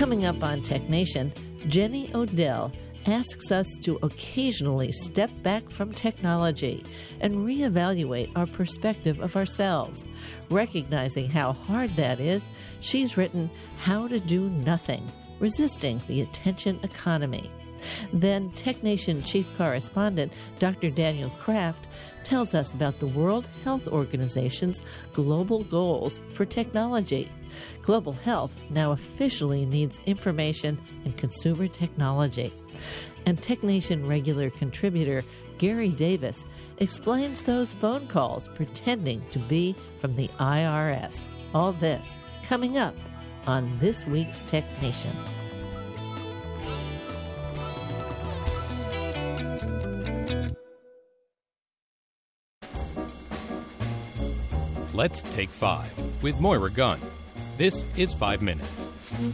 Coming up on Tech Nation, Jenny Odell asks us to occasionally step back from technology and reevaluate our perspective of ourselves. Recognizing how hard that is, she's written How to Do Nothing, Resisting the Attention Economy. Then Tech Nation Chief Correspondent Dr. Daniel Kraft tells us about the World Health Organization's global goals for technology. Global health now officially needs information and consumer technology. And Tech Nation regular contributor Gary Davis explains those phone calls pretending to be from the IRS. All this coming up on this week's Tech Nation. Let's Take 5 with Moira Gunn. This is 5 Minutes.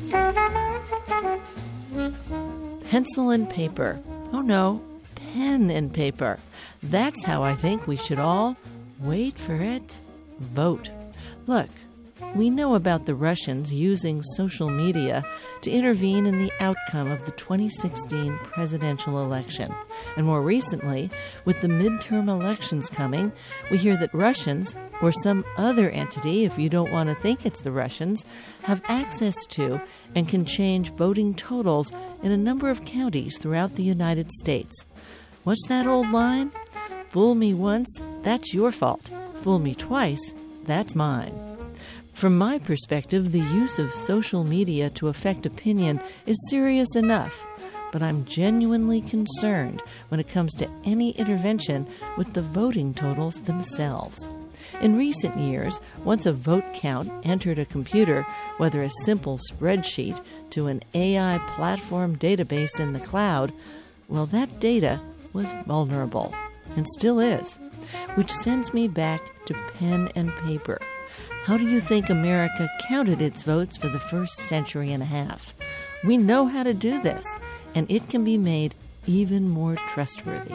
Pencil and paper. Oh no, pen and paper. That's how I think we should all, wait for it, vote. Look, we know about the Russians using social media to intervene in the outcome of the 2016 presidential election. And more recently, with the midterm elections coming, we hear that Russians, or some other entity, if you don't want to think it's the Russians, have access to and can change voting totals in a number of counties throughout the United States. What's that old line? Fool me once, that's your fault. Fool me twice, that's mine. From my perspective, the use of social media to affect opinion is serious enough, but I'm genuinely concerned when it comes to any intervention with the voting totals themselves. In recent years, once a vote count entered a computer, whether a simple spreadsheet to an AI platform database in the cloud, well, that data was vulnerable, and still is, which sends me back to pen and paper. How do you think America counted its votes for the first century and a half? We know how to do this, and it can be made even more trustworthy.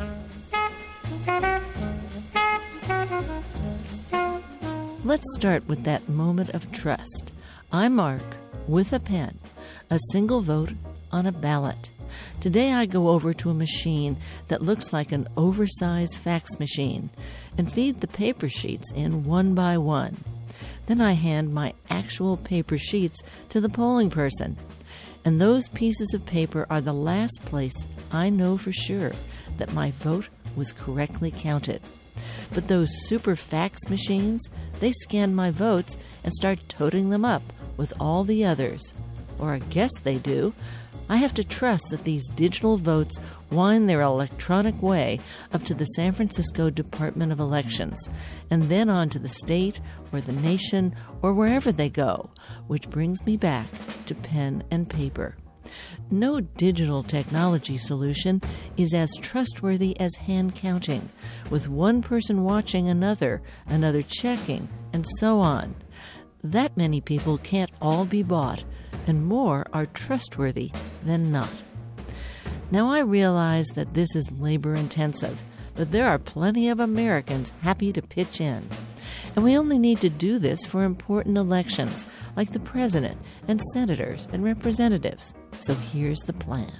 Let's start with that moment of trust. I mark, with a pen, a single vote on a ballot. Today I go over to a machine that looks like an oversized fax machine and feed the paper sheets in one by one. Then I hand my actual paper sheets to the polling person. And those pieces of paper are the last place I know for sure that my vote was correctly counted. But those super fax machines, they scan my votes and start toting them up with all the others. Or I guess they do. I have to trust that these digital votes wind their electronic way up to the San Francisco Department of Elections, and then on to the state or the nation or wherever they go, which brings me back to pen and paper. No digital technology solution is as trustworthy as hand counting, with one person watching another checking, and so on. That many people can't all be bought, and more are trustworthy than not. Now I realize that this is labor-intensive, but there are plenty of Americans happy to pitch in. And we only need to do this for important elections, like the president and senators and representatives. So here's the plan.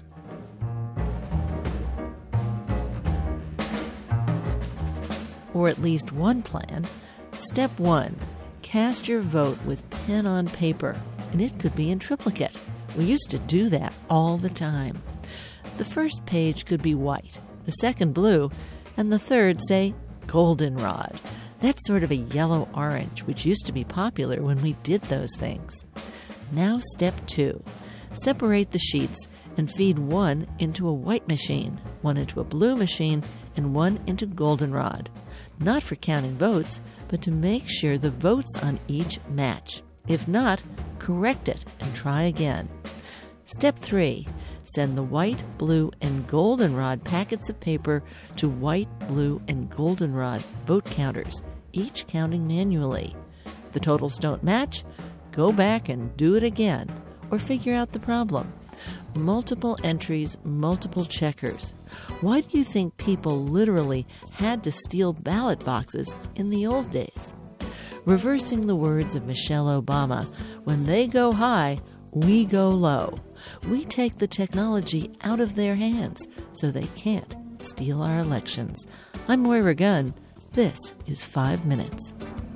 Or at least one plan. Step 1. Cast your vote with pen on paper, and it could be in triplicate. We used to do that all the time. The first page could be white, the second blue, and the third, say, goldenrod. That's sort of a yellow-orange, which used to be popular when we did those things. Now step 2. Separate the sheets and feed one into a white machine, one into a blue machine, and one into goldenrod. Not for counting votes, but to make sure the votes on each match. If not, correct it and try again. Step 3. Send the white, blue, and goldenrod packets of paper to white, blue, and goldenrod vote counters, each counting manually. The totals don't match? Go back and do it again, or figure out the problem. Multiple entries, multiple checkers. Why do you think people literally had to steal ballot boxes in the old days? Reversing the words of Michelle Obama, when they go high, we go low. We take the technology out of their hands so they can't steal our elections. I'm Moira Gunn. This is 5 Minutes.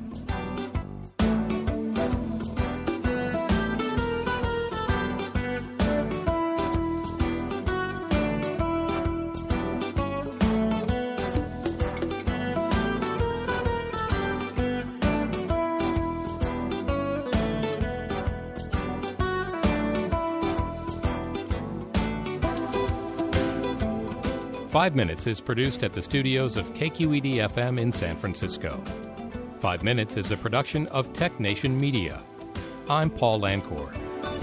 Five Minutes is produced at the studios of KQED-FM in San Francisco. 5 Minutes is a production of Tech Nation Media. I'm Paul Lancourt.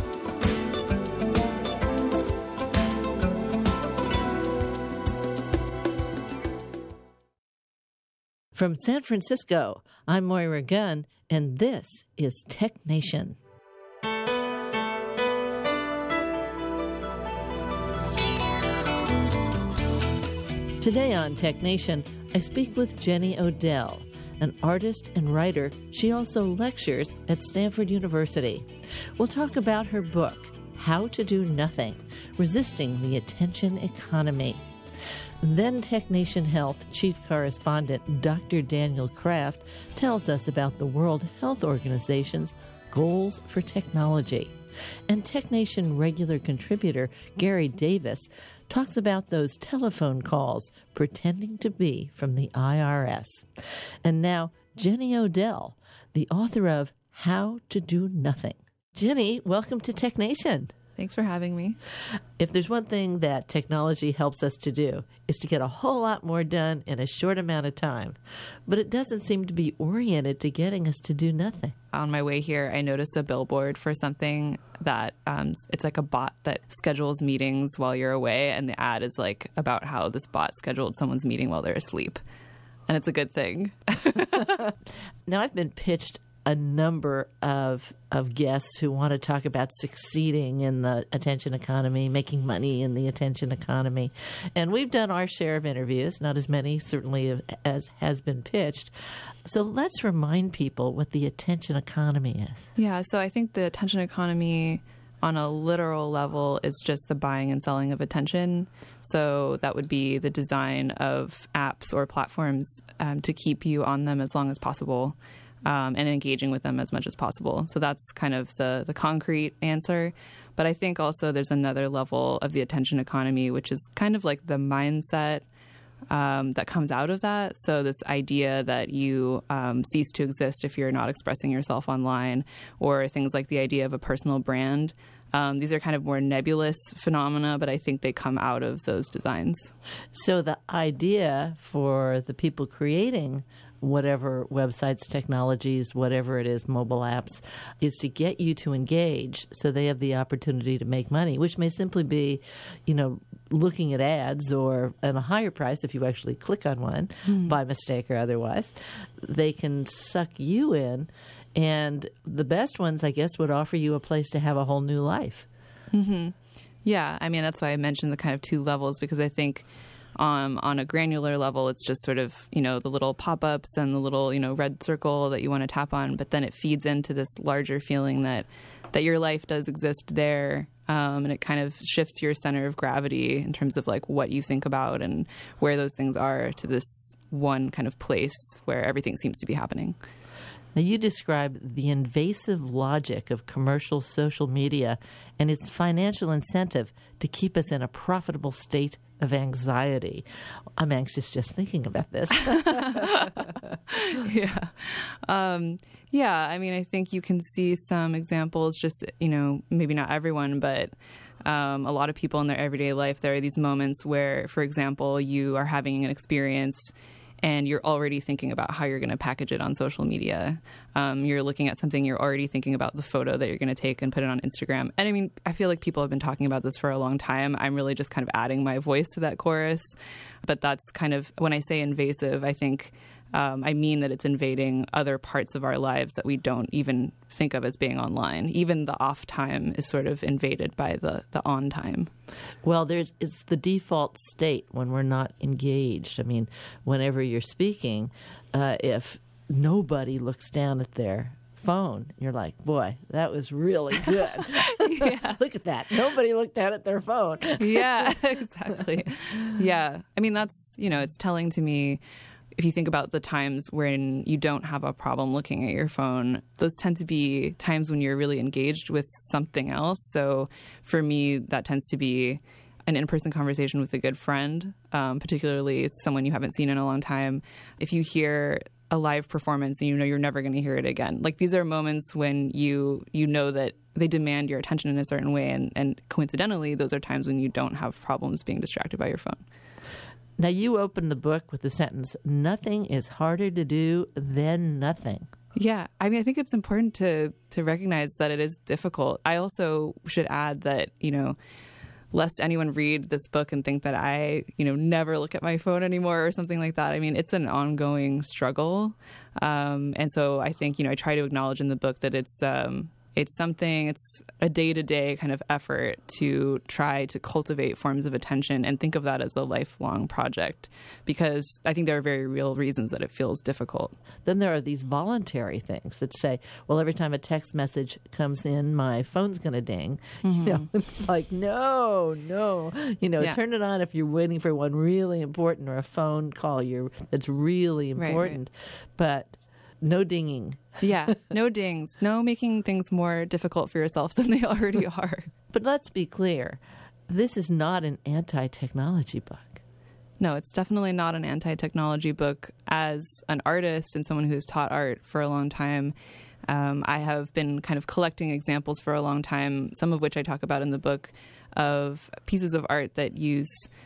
From San Francisco, I'm Moira Gunn, and this is Tech Nation. Today on Tech Nation, I speak with Jenny Odell, an artist and writer. She also lectures at Stanford University. We'll talk about her book, How to Do Nothing, Resisting the Attention Economy. Then Tech Nation Health Chief Correspondent Dr. Daniel Kraft tells us about the World Health Organization's goals for technology. And Tech Nation regular contributor Gary Davis talks about those telephone calls pretending to be from the IRS. And now, Jenny Odell, the author of How to Do Nothing. Jenny, welcome to Tech Nation. Thanks for having me. If there's one thing that technology helps us to do, is to get a whole lot more done in a short amount of time. But it doesn't seem to be oriented to getting us to do nothing. On my way here, I noticed a billboard for something that it's like a bot that schedules meetings while you're away. And the ad is like about how this bot scheduled someone's meeting while they're asleep. And it's a good thing. Now, I've been pitched a number of guests who want to talk about succeeding in the attention economy, making money in the attention economy. And we've done our share of interviews, not as many certainly as has been pitched. So let's remind people what the attention economy is. Yeah, so I think the attention economy on a literal level is just the buying and selling of attention. So that would be the design of apps or platforms to keep you on them as long as possible. And engaging with them as much as possible. So that's kind of the concrete answer. But I think also there's another level of the attention economy, which is kind of like the mindset that comes out of that. So this idea that you cease to exist if you're not expressing yourself online, or things like the idea of a personal brand. These are kind of more nebulous phenomena, but I think they come out of those designs. So the idea for the people creating whatever websites, technologies, whatever it is, mobile apps, is to get you to engage so they have the opportunity to make money, which may simply be, looking at ads or at a higher price if you actually click on one by mistake or otherwise. They can suck you in, and the best ones, I guess, would offer you a place to have a whole new life. Mm-hmm. Yeah, I mean, that's why I mentioned the kind of two levels, because I think on a granular level, it's just sort of, the little pop-ups and the little, red circle that you want to tap on. But then it feeds into this larger feeling that your life does exist there. And it kind of shifts your center of gravity in terms of like what you think about and where those things are to this one kind of place where everything seems to be happening. Now, you describe the invasive logic of commercial social media and its financial incentive to keep us in a profitable state of anxiety. I'm anxious just thinking about this. Yeah. I mean, I think you can see some examples, just, maybe not everyone, but a lot of people in their everyday life, there are these moments where, for example, you are having an experience and you're already thinking about how you're going to package it on social media. You're looking at something, you're already thinking about the photo that you're going to take and put it on Instagram. And I mean, I feel like people have been talking about this for a long time. I'm really just kind of adding my voice to that chorus. But that's kind of, when I say invasive, I think I mean that it's invading other parts of our lives that we don't even think of as being online. Even the off time is sort of invaded by the on time. Well, it's the default state when we're not engaged. I mean, whenever you're speaking, if nobody looks down at their phone. You're like, boy, that was really good. Yeah. Look at that. Nobody looked at their phone. Yeah, exactly. Yeah. I mean, that's, it's telling to me, if you think about the times when you don't have a problem looking at your phone, those tend to be times when you're really engaged with something else. So for me, that tends to be an in-person conversation with a good friend, particularly someone you haven't seen in a long time. If you hear a live performance and you know you're never going to hear it again, like these are moments when you know that they demand your attention in a certain way, and coincidentally, those are times when you don't have problems being distracted by your phone. Now, you open the book with the sentence, "Nothing is harder to do than nothing." Yeah. I mean, I think it's important to recognize that it is difficult. I also should add that, lest anyone read this book and think that I, never look at my phone anymore or something like that. I mean, it's an ongoing struggle. And so I think, I try to acknowledge in the book that it's a day-to-day kind of effort to try to cultivate forms of attention and think of that as a lifelong project, because I think there are very real reasons that it feels difficult. Then there are these voluntary things that say, well, every time a text message comes in, my phone's going to ding. Mm-hmm. It's like, no. Turn it on if you're waiting for one really important or a phone call that's really important. Right. But no dinging. Yeah, no dings. No making things more difficult for yourself than they already are. But let's be clear. This is not an anti-technology book. No, it's definitely not an anti-technology book. As an artist and someone who has taught art for a long time, I have been kind of collecting examples for a long time, some of which I talk about in the book, of pieces of art that use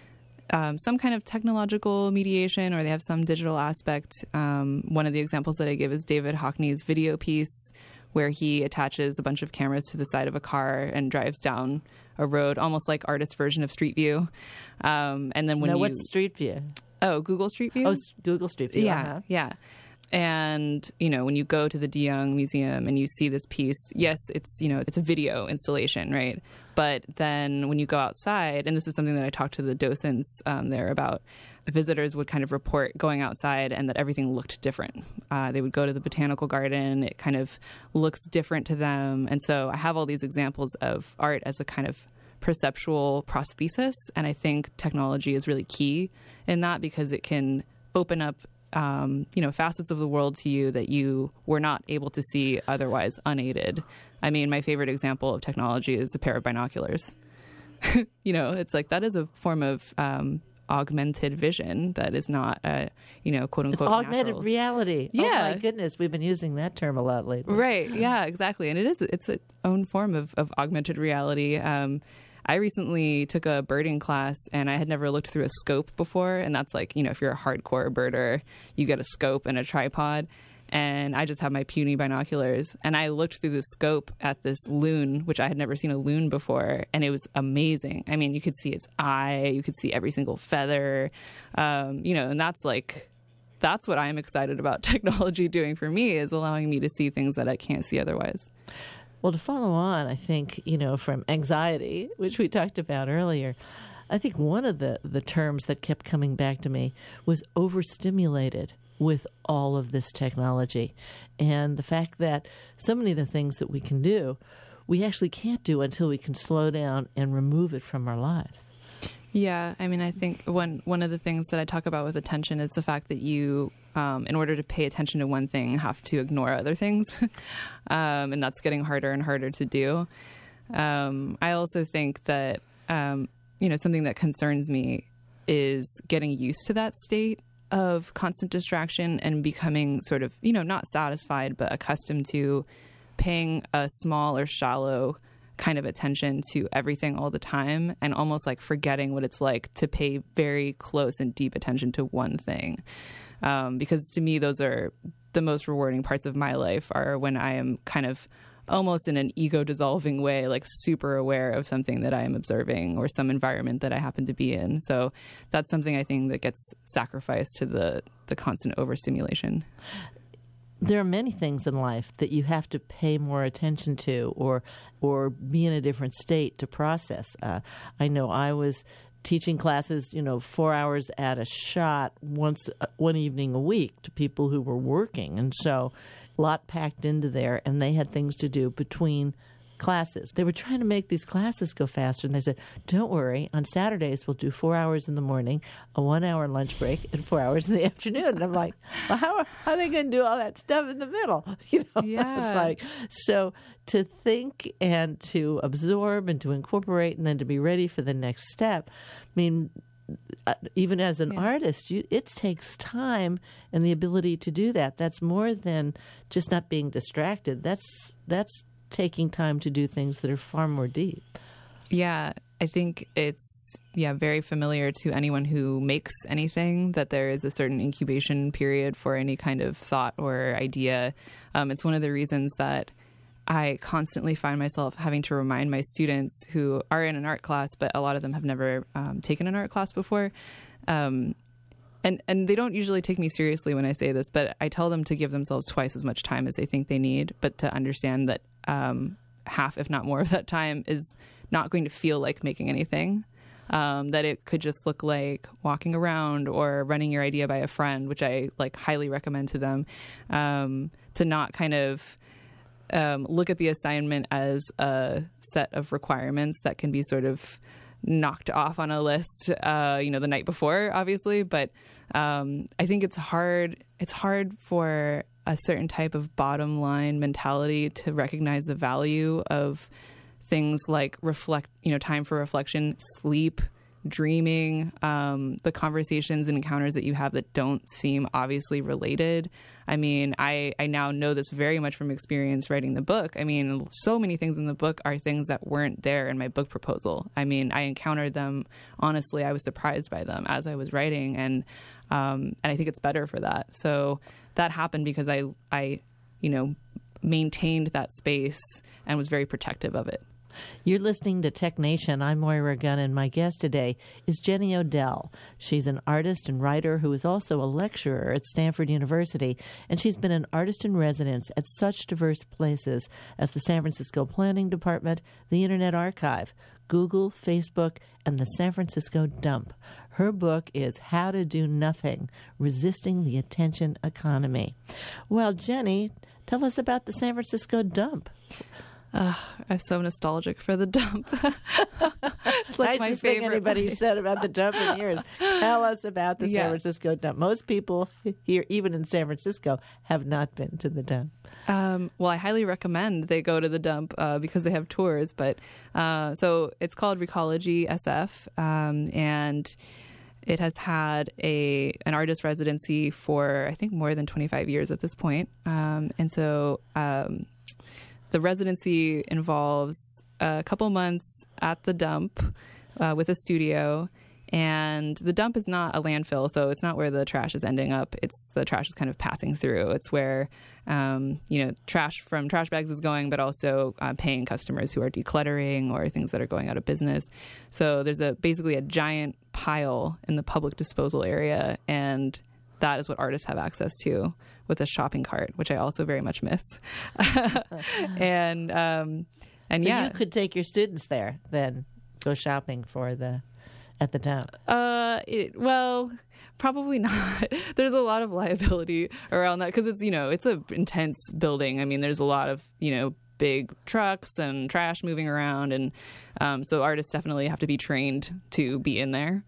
some kind of technological mediation, or they have some digital aspect. One of the examples that I give is David Hockney's video piece, where he attaches a bunch of cameras to the side of a car and drives down a road, almost like artist's version of Street View. And then what's Street View? Oh, Google Street View? Oh, Google Street View. Yeah, yeah. And, when you go to the De Young Museum and you see this piece, yes, it's a video installation, right? But then when you go outside, and this is something that I talked to the docents there about, the visitors would kind of report going outside and that everything looked different. They would go to the botanical garden. It kind of looks different to them. And so I have all these examples of art as a kind of perceptual prosthesis. And I think technology is really key in that, because it can open up facets of the world to you that you were not able to see otherwise unaided. I mean, my favorite example of technology is a pair of binoculars. It's like that is a form of augmented vision that is not quote unquote augmented natural reality. Yeah. Oh my goodness, we've been using that term a lot lately. Right. Yeah, exactly. And it's its own form of augmented reality. I recently took a birding class, and I had never looked through a scope before. And that's like, if you're a hardcore birder, you get a scope and a tripod. And I just have my puny binoculars. And I looked through the scope at this loon, which I had never seen a loon before. And it was amazing. I mean, you could see its eye. You could see every single feather. And that's what I'm excited about technology doing for me, is allowing me to see things that I can't see otherwise. Well, to follow on, I think, from anxiety, which we talked about earlier, I think one of the terms that kept coming back to me was overstimulated with all of this technology. And the fact that so many of the things that we can do, we actually can't do until we can slow down and remove it from our lives. Yeah, I mean, I think one of the things that I talk about with attention is the fact that you, in order to pay attention to one thing, have to ignore other things. And that's getting harder and harder to do. I also think that, something that concerns me is getting used to that state of constant distraction and becoming sort of, not satisfied, but accustomed to paying a small or shallow kind of attention to everything all the time, and almost like forgetting what it's like to pay very close and deep attention to one thing. Because to me, those are the most rewarding parts of my life, are when I am kind of almost in an ego-dissolving way, like super aware of something that I am observing or some environment that I happen to be in. So that's something I think that gets sacrificed to the constant overstimulation. There are many things in life that you have to pay more attention to, or be in a different state to process. I know I was teaching classes, 4 hours at a shot one evening a week to people who were working. And so lot packed into there, and they had things to do between classes. They were trying to make these classes go faster, and they said, don't worry, on Saturdays we'll do 4 hours in the morning, a 1 hour lunch break, and 4 hours in the afternoon. And I'm like, well, how are they going to do all that stuff in the middle? Yeah. It's like, so to think and to absorb and to incorporate and then to be ready for the next step, I mean, even as an artist, it takes time and the ability to do that. That's more than just not being distracted. That's taking time to do things that are far more deep. Yeah, I think it's very familiar to anyone who makes anything that there is a certain incubation period for any kind of thought or idea. It's one of the reasons that I constantly find myself having to remind my students who are in an art class, but a lot of them have never taken an art class before. And they don't usually take me seriously when I say this, but I tell them to give themselves twice as much time as they think they need, but to understand that half, if not more of that time is not going to feel like making anything, that it could just look like walking around or running your idea by a friend, which I highly recommend to them, to not kind of look at the assignment as a set of requirements that can be sort of knocked off on a list, the night before, obviously. But I think it's hard. It's hard for a certain type of bottom line mentality to recognize the value of things like time for reflection, sleep, dreaming, the conversations and encounters that you have that don't seem obviously related. I mean, I now know this very much from experience writing the book. I mean, so many things in the book are things that weren't there in my book proposal. I mean, I encountered them. Honestly, I was surprised by them as I was writing, and I think it's better for that. So that happened because I maintained that space and was very protective of it. You're listening to Tech Nation. I'm Moira Gunn, and my guest today is Jenny Odell. She's an artist and writer who is also a lecturer at Stanford University, and she's been an artist in residence at such diverse places as the San Francisco Planning Department, the Internet Archive, Google, Facebook, and the San Francisco Dump. Her book is How to Do Nothing, Resisting the Attention Economy. Well, Jenny, tell us about the San Francisco Dump. I'm so nostalgic for the Dump. It's like my favorite thing anybody said about the Dump in years. Tell us about the San Francisco Dump. Most people here, even in San Francisco, have not been to the Dump. Well, I highly recommend they go to the Dump because they have tours. But so it's called Recology SF, and it has had an artist residency for, I think, more than 25 years at this point. And so the residency involves a couple months at the Dump with a studio. And the Dump is not a landfill, so it's not where the trash is ending up. The trash is kind of passing through. It's where, trash from trash bags is going, but also paying customers who are decluttering or things that are going out of business. So there's basically a giant pile in the public disposal area, and that is what artists have access to with a shopping cart, which I also very much miss. And so you could take your students there, then go shopping at the Dump. Well, probably not. There's a lot of liability around that because it's a intense building. I mean, there's a lot of big trucks and trash moving around, and so artists definitely have to be trained to be in there.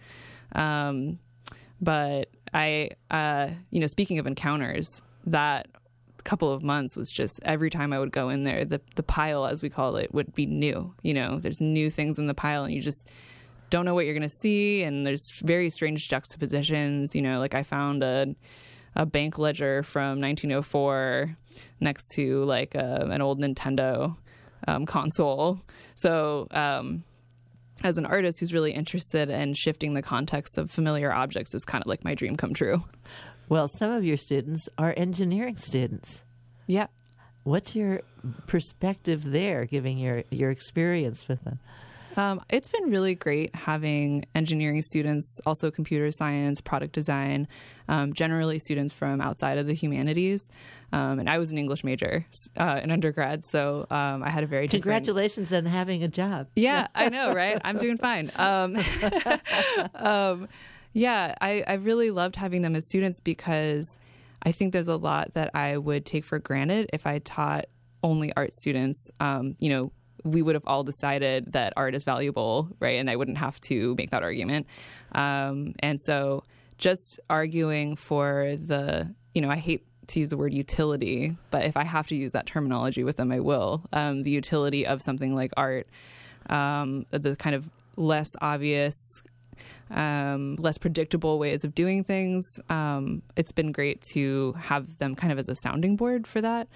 But speaking of encounters, that couple of months was just every time I would go in there, the pile, as we call it, would be new. There's new things in the pile, and you just don't know what you're going to see, and there's very strange juxtapositions. I found a bank ledger from 1904 next to an old Nintendo console. So as an artist who's really interested in shifting the context of familiar objects is kind of like my dream come true. Well, some of your students are engineering students. Yeah. What's your perspective there, given your experience with them? It's been really great having engineering students, also computer science, product design, generally students from outside of the humanities. And I was an English major in undergrad, so I had a very Congratulations on having a job. Yeah, I know, right? I'm doing fine. I really loved having them as students because I think there's a lot that I would take for granted if I taught only art students. We would have all decided that art is valuable, right? And I wouldn't have to make that argument. And so just arguing for I hate to use the word utility, but if I have to use that terminology with them, I will. The utility of something like art, the kind of less obvious, less predictable ways of doing things. It's been great to have them kind of as a sounding board for that.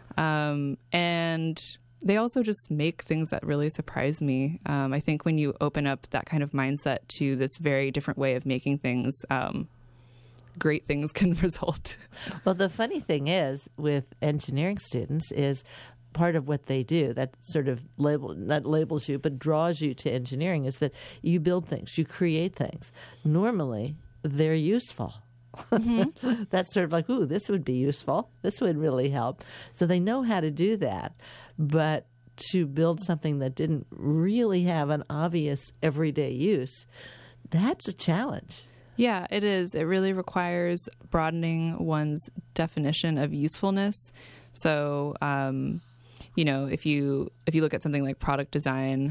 And they also just make things that really surprise me. I think when you open up that kind of mindset to this very different way of making things, great things can result. Well, the funny thing is with engineering students is part of what they do that sort of not labels you, but draws you to engineering is that you build things, you create things. Normally, they're useful. Mm-hmm. That's sort of like, ooh, this would be useful. This would really help. So they know how to do that. But to build something that didn't really have an obvious everyday use, that's a challenge. Yeah, it is. It really requires broadening one's definition of usefulness. So, if you look at something like product design,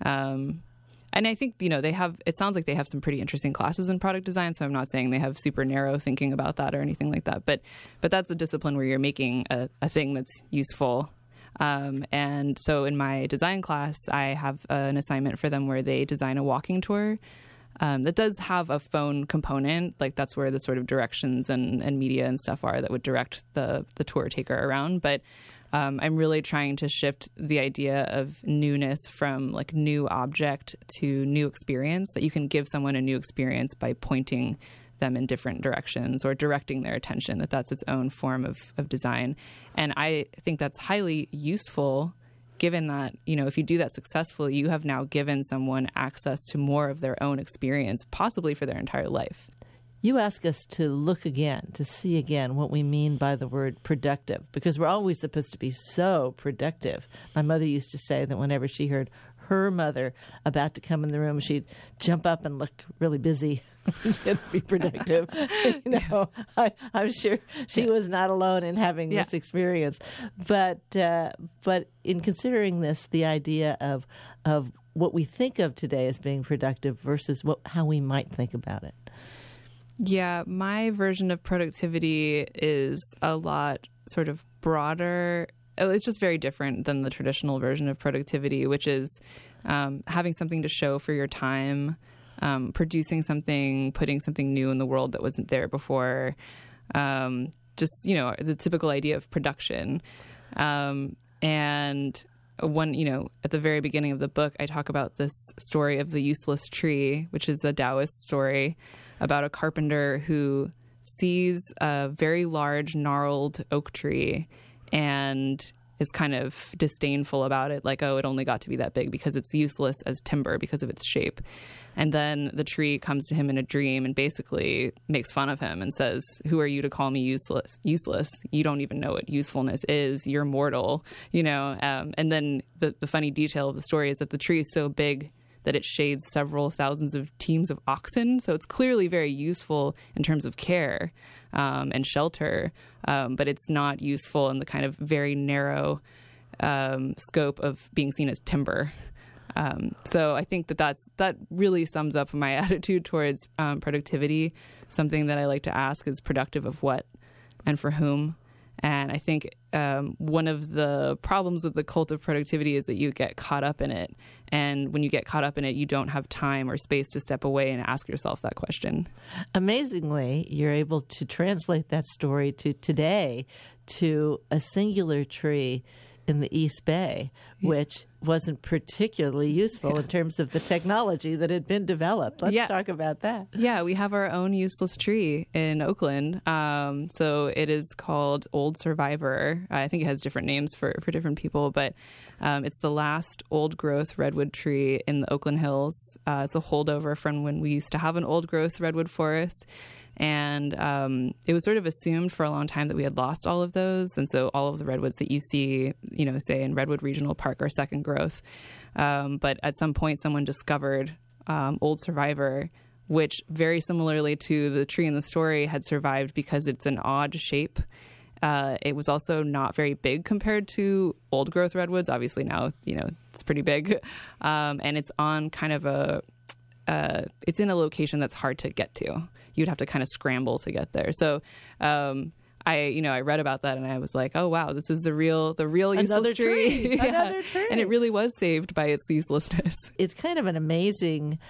and I think, it sounds like they have some pretty interesting classes in product design. So I'm not saying they have super narrow thinking about that or anything like that. But that's a discipline where you're making a thing that's useful. And so in my design class, I have an assignment for them where they design a walking tour that does have a phone component. Like that's where the sort of directions and media and stuff are that would direct the tour taker around. But I'm really trying to shift the idea of newness from like new object to new experience, that you can give someone a new experience by pointing them in different directions or directing their attention, that's its own form of design. And I think that's highly useful, given that, if you do that successfully, you have now given someone access to more of their own experience, possibly for their entire life. You ask us to look again, to see again what we mean by the word productive, because we're always supposed to be so productive. My mother used to say that whenever she heard her mother about to come in the room, she'd jump up and look really busy and be productive. I'm sure she was not alone in having this experience. But in considering this, the idea of what we think of today as being productive versus how we might think about it. Yeah, my version of productivity is a lot sort of broader. It's just very different than the traditional version of productivity, which is having something to show for your time, producing something, putting something new in the world that wasn't there before, the typical idea of production. And at the very beginning of the book, I talk about this story of the useless tree, which is a Taoist story about a carpenter who sees a very large gnarled oak tree and is kind of disdainful about it, like, oh, it only got to be that big because it's useless as timber because of its shape. And then the tree comes to him in a dream and basically makes fun of him and says, who are you to call me useless? You don't even know what usefulness is. You're mortal, and then the funny detail of the story is that the tree is so big that it shades several thousands of teams of oxen. So it's clearly very useful in terms of care and shelter, but it's not useful in the kind of very narrow scope of being seen as timber. So I think that really sums up my attitude towards productivity. Something that I like to ask is productive of what and for whom. And I think one of the problems with the cult of productivity is that you get caught up in it. And when you get caught up in it, you don't have time or space to step away and ask yourself that question. Amazingly, you're able to translate that story to today to a singular tree in the East Bay, which wasn't particularly useful in terms of the technology that had been developed. Let's talk about that. Yeah, we have our own useless tree in Oakland. So it is called Old Survivor. I think it has different names for different people, but it's the last old-growth redwood tree in the Oakland Hills. It's a holdover from when we used to have an old-growth redwood forest. And it was sort of assumed for a long time that we had lost all of those. And so all of the redwoods that you see, say in Redwood Regional Park are second growth. But at some point, someone discovered Old Survivor, which very similarly to the tree in the story had survived because it's an odd shape. It was also not very big compared to old growth redwoods. Obviously now, it's pretty big. And it's on kind of it's in a location that's hard to get to. You'd have to kind of scramble to get there. So, I read about that and I was like, oh wow, this is the real useless tree. Yeah. Another tree. And it really was saved by its uselessness. It's kind of an amazing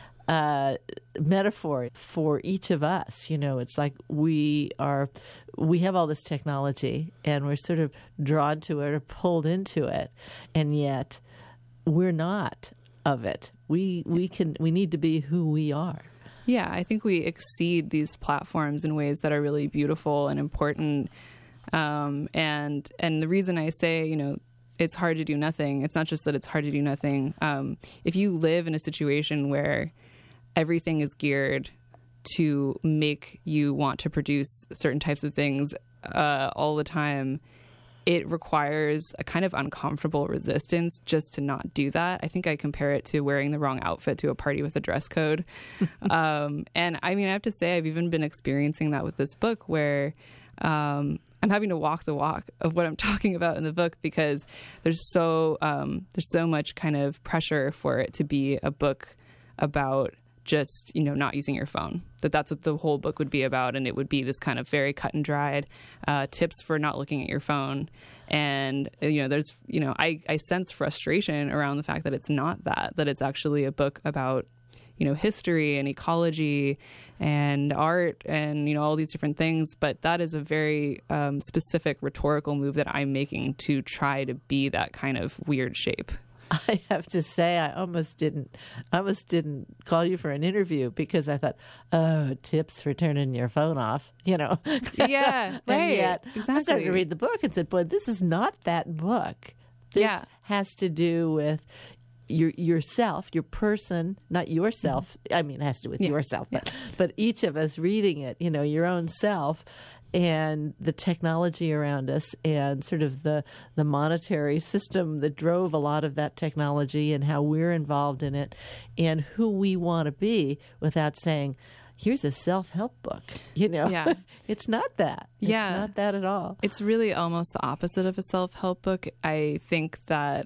metaphor for each of us. It's like we have all this technology and we're sort of drawn to it or pulled into it, and yet we're not of it. We need to be who we are. Yeah, I think we exceed these platforms in ways that are really beautiful and important. And the reason I say, it's hard to do nothing, it's not just that it's hard to do nothing. If you live in a situation where everything is geared to make you want to produce certain types of things all the time, it requires a kind of uncomfortable resistance just to not do that. I think I compare it to wearing the wrong outfit to a party with a dress code. And I mean, I have to say, I've even been experiencing that with this book where I'm having to walk the walk of what I'm talking about in the book, because there's so much kind of pressure for it to be a book about just, not using your phone, that's what the whole book would be about. And it would be this kind of very cut and dried tips for not looking at your phone. And, there's, I sense frustration around the fact that it's not that it's actually a book about, history and ecology and art and, all these different things. But that is a very specific rhetorical move that I'm making to try to be that kind of weird shape. I have to say, I almost didn't call you for an interview because I thought, oh, tips for turning your phone off, Yeah, right. And yet, exactly. I started to read the book and said, boy, this is not that book. This has to do with yourself, your person, not yourself. I mean, it has to do with yourself, but each of us reading it, your own self, and the technology around us and sort of the monetary system that drove a lot of that technology and how we're involved in it and who we want to be, without saying, here's a self-help book. It's not that. It's not that at all. It's really almost the opposite of a self-help book. I think that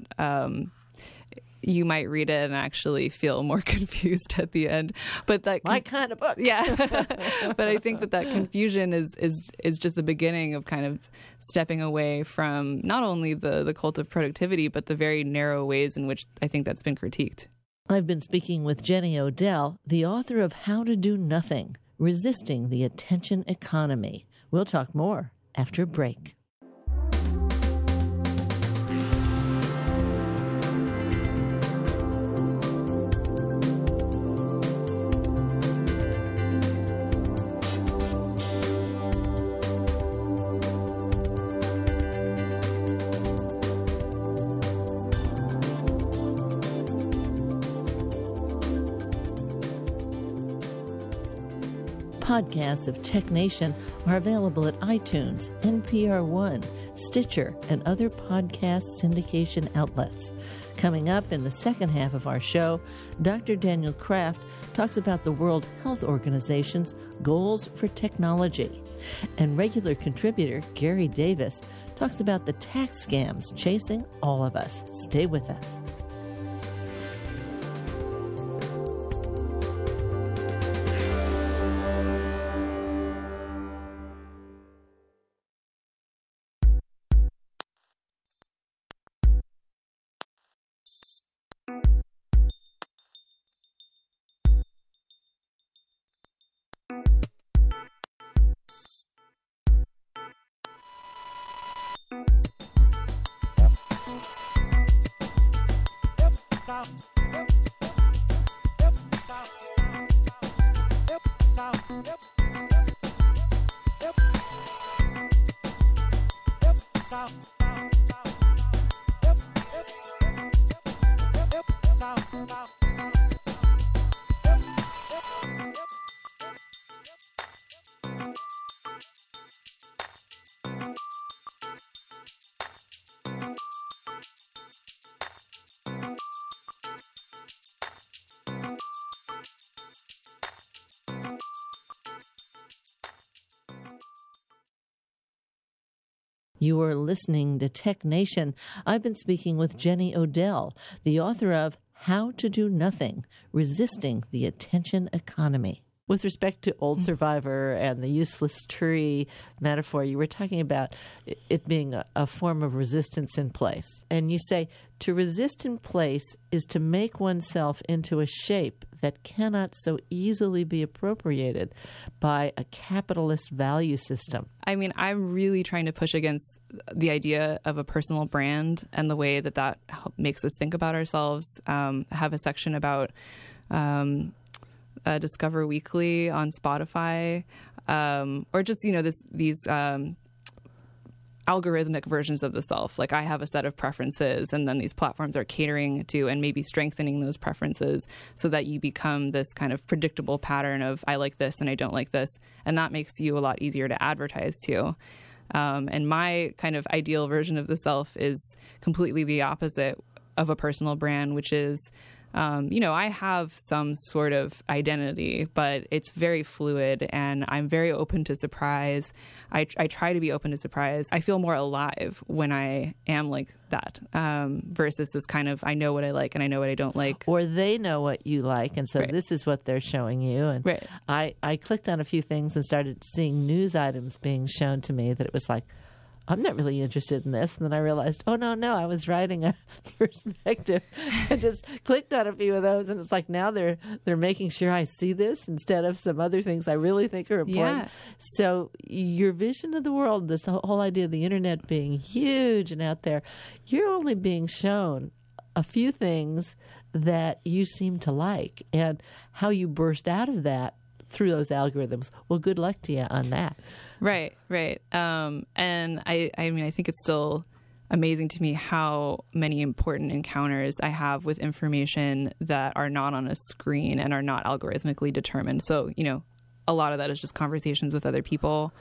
you might read it and actually feel more confused at the end. But that my kind of book. Yeah. But I think that confusion is just the beginning of kind of stepping away from not only the cult of productivity, but the very narrow ways in which I think that's been critiqued. I've been speaking with Jenny Odell, the author of How to Do Nothing, Resisting the Attention Economy. We'll talk more after a break. Podcasts of Tech Nation are available at iTunes, NPR One, Stitcher, and other podcast syndication outlets. Coming up in the second half of our show, Dr. Daniel Kraft talks about the World Health Organization's goals for technology. And regular contributor Gary Davis talks about the tax scams chasing all of us. Stay with us. You are listening to Tech Nation. I've been speaking with Jenny Odell, the author of How to Do Nothing, Resisting the Attention Economy. With respect to Old Survivor and the useless tree metaphor, you were talking about it being a form of resistance in place. And you say to resist in place is to make oneself into a shape that cannot so easily be appropriated by a capitalist value system. I mean, I'm really trying to push against the idea of a personal brand and the way that makes us think about ourselves. I have a section about Discover Weekly on Spotify, or just, these algorithmic versions of the self. Like, I have a set of preferences, and then these platforms are catering to and maybe strengthening those preferences so that you become this kind of predictable pattern of I like this and I don't like this. And that makes you a lot easier to advertise to. And my kind of ideal version of the self is completely the opposite of a personal brand, which is I have some sort of identity, but it's very fluid, and I'm very open to surprise. I try to be open to surprise. I feel more alive when I am like that, versus this kind of I know what I like and I know what I don't like. Or they know what you like, and so right. This is what they're showing you. And right. I clicked on a few things and started seeing news items being shown to me that it was like, I'm not really interested in this. And then I realized, oh, no, I was writing a perspective. I just clicked on a few of those, and it's like now they're making sure I see this instead of some other things I really think are important. Yeah. So your vision of the world, this whole idea of the internet being huge and out there, you're only being shown a few things that you seem to like, and how you burst out of that through those algorithms. Well, good luck to you on that. Right. And I think it's still amazing to me how many important encounters I have with information that are not on a screen and are not algorithmically determined. So, a lot of that is just conversations with other people,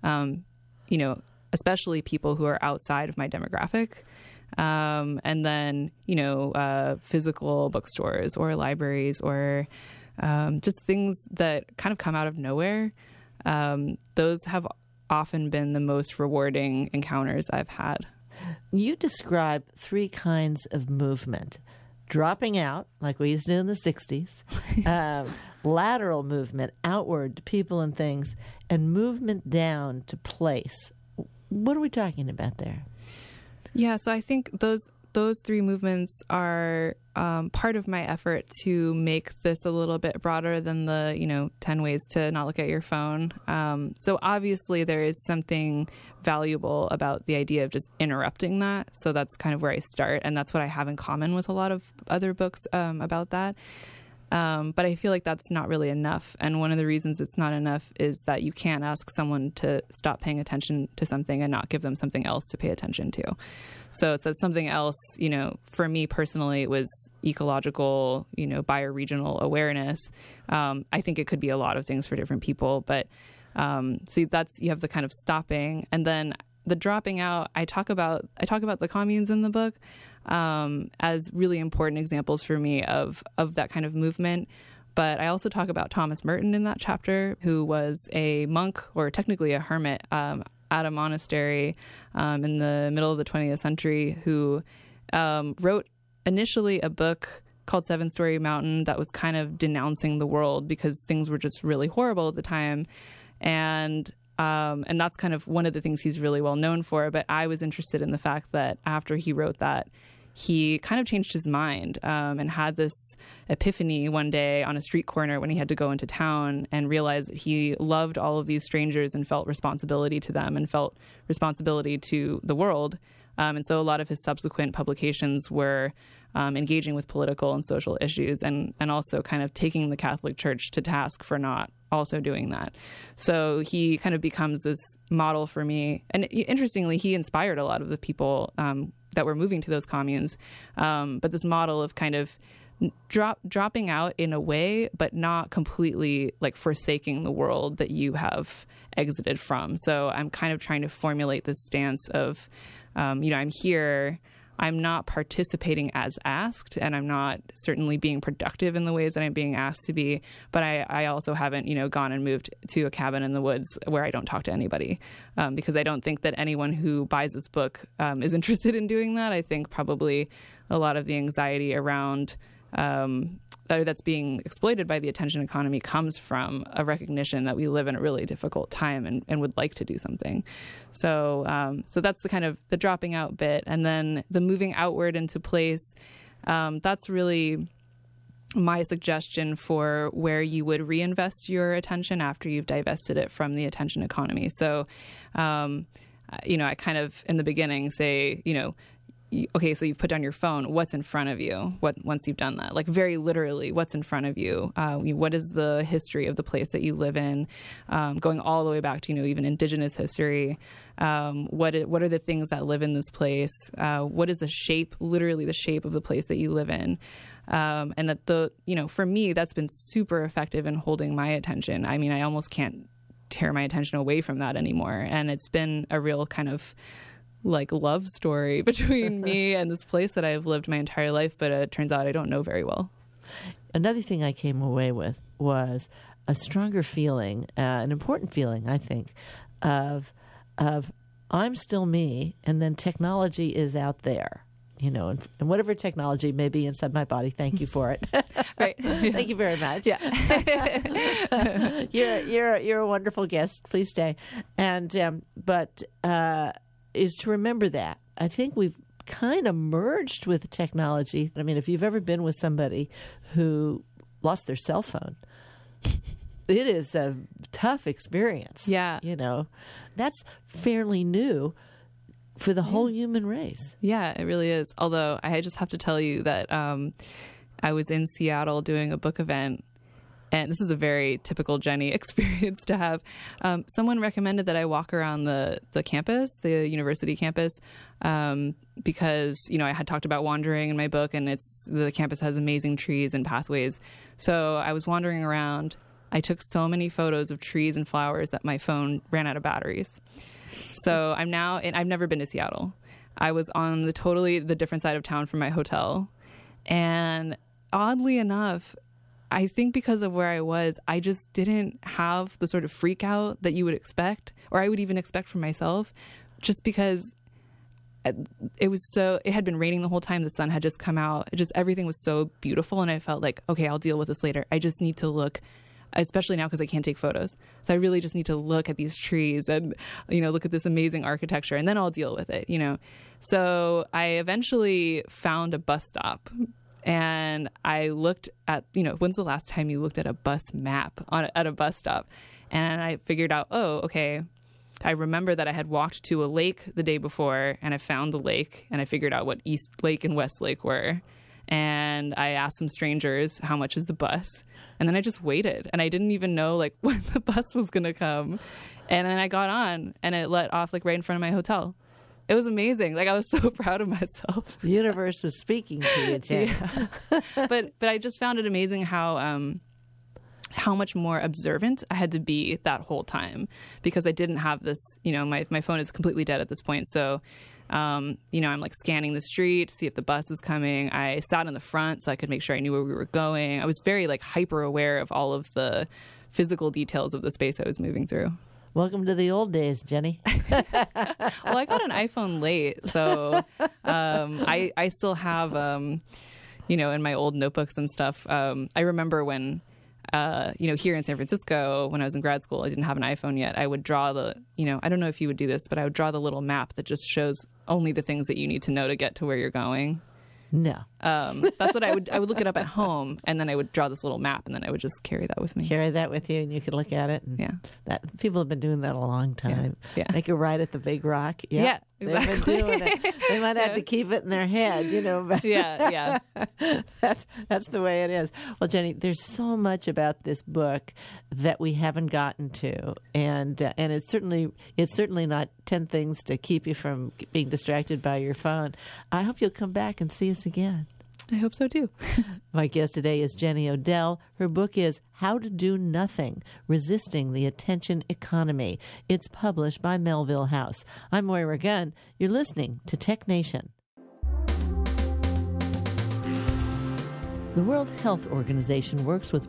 especially people who are outside of my demographic. And then, physical bookstores or libraries or just things that kind of come out of nowhere. Those have often been the most rewarding encounters I've had. You describe three kinds of movement. Dropping out, like we used to do in the 60s, lateral movement, outward to people and things, and movement down to place. What are we talking about there? Yeah, so I think those three movements are part of my effort to make this a little bit broader than the 10 ways to not look at your phone. So obviously there is something valuable about the idea of just interrupting that. So that's kind of where I start, and that's what I have in common with a lot of other books about that. But I feel like that's not really enough. And one of the reasons it's not enough is that you can't ask someone to stop paying attention to something and not give them something else to pay attention to. So it's that something else, for me personally, it was ecological, bioregional awareness. I think it could be a lot of things for different people. But so you have the kind of stopping, and then the dropping out. I talk about the communes in the book as really important examples for me of that kind of movement. But I also talk about Thomas Merton in that chapter, who was a monk, or technically a hermit, at a monastery in the middle of the 20th century, who wrote initially a book called Seven Storey Mountain that was kind of denouncing the world because things were just really horrible at the time. And that's kind of one of the things he's really well known for. But I was interested in the fact that after he wrote that, he kind of changed his mind and had this epiphany one day on a street corner when he had to go into town, and realized that he loved all of these strangers and felt responsibility to them and felt responsibility to the world. And so a lot of his subsequent publications were engaging with political and social issues, and also kind of taking the Catholic Church to task for not also doing that. So he kind of becomes this model for me. And interestingly, he inspired a lot of the people that were moving to those communes. But this model of kind of dropping out in a way, but not completely like forsaking the world that you have exited from. So I'm kind of trying to formulate this stance of, I'm here, I'm not participating as asked, and I'm not certainly being productive in the ways that I'm being asked to be. But I also haven't, gone and moved to a cabin in the woods where I don't talk to anybody, because I don't think that anyone who buys this book is interested in doing that. I think probably a lot of the anxiety around that's being exploited by the attention economy comes from a recognition that we live in a really difficult time and would like to do something. So that's the kind of the dropping out bit. And then the moving outward into place, that's really my suggestion for where you would reinvest your attention after you've divested it from the attention economy. So, I kind of in the beginning say, okay, so you've put down your phone. What's in front of you? Once you've done that, like very literally, what's in front of you? What is the history of the place that you live in? Going all the way back to even indigenous history. What are the things that live in this place? What is the shape? Literally, the shape of the place that you live in. And that for me, that's been super effective in holding my attention. I mean, I almost can't tear my attention away from that anymore, and it's been a real kind of like love story between me and this place that I've lived my entire life, but it turns out I don't know very well. Another thing I came away with was a stronger feeling, an important feeling, I think, of I'm still me, and then technology is out there. And whatever technology may be inside my body, thank you for it. Right. Thank you very much. Yeah. You're a wonderful guest. Please stay. And but is to remember that. I think we've kind of merged with technology. I mean, if you've ever been with somebody who lost their cell phone, it is a tough experience. Yeah. That's fairly new for the whole human race. Yeah, it really is. Although I just have to tell you that I was in Seattle doing a book event, and this is a very typical Jenny experience to have. Someone recommended that I walk around the campus, the university campus, because, I had talked about wandering in my book, and the campus has amazing trees and pathways. So I was wandering around. I took so many photos of trees and flowers that my phone ran out of batteries. So I'm now, and I've never been to Seattle. I was on the totally the different side of town from my hotel. And oddly enough, I think because of where I was, I just didn't have the sort of freak out that you would expect, or I would even expect from myself, just because it had been raining the whole time. The sun had just come out. Everything was so beautiful. And I felt like, okay, I'll deal with this later. I just need to look, especially now because I can't take photos. So I really just need to look at these trees and, look at this amazing architecture, and then I'll deal with it, So I eventually found a bus stop. And I looked at, when's the last time you looked at a bus map at a bus stop? And I figured out, oh, okay, I remember that I had walked to a lake the day before, and I found the lake, and I figured out what East Lake and West Lake were. And I asked some strangers, how much is the bus? And then I just waited, and I didn't even know, when the bus was going to come. And then I got on, and it let off, right in front of my hotel. It was amazing. I was so proud of myself. The universe was speaking to you, Jen. Yeah. But I just found it amazing how much more observant I had to be that whole time, because I didn't have this, my phone is completely dead at this point. So, I'm scanning the street to see if the bus is coming. I sat in the front so I could make sure I knew where we were going. I was very hyper aware of all of the physical details of the space I was moving through. Welcome to the old days, Jenny. Well, I got an iPhone late, so I still have, in my old notebooks and stuff. I remember when, here in San Francisco, when I was in grad school, I didn't have an iPhone yet. I would draw I don't know if you would do this, but I would draw the little map that just shows only the things that you need to know to get to where you're going. No. That's what I would look it up at home, and then I would draw this little map, and then I would just carry that with me. Carry that with you, and you could look at it. And that people have been doing that a long time. Yeah. They could ride at the Big Rock. Yeah, exactly. They've been doing it. They might have to keep it in their head, But yeah. That's the way it is. Well, Jenny, there's so much about this book that we haven't gotten to, and it's certainly not 10 things to keep you from being distracted by your phone. I hope you'll come back and see us again. I hope so, too. My guest today is Jenny Odell. Her book is How to Do Nothing, Resisting the Attention Economy. It's published by Melville House. I'm Moira Gunn. You're listening to Tech Nation. The World Health Organization works with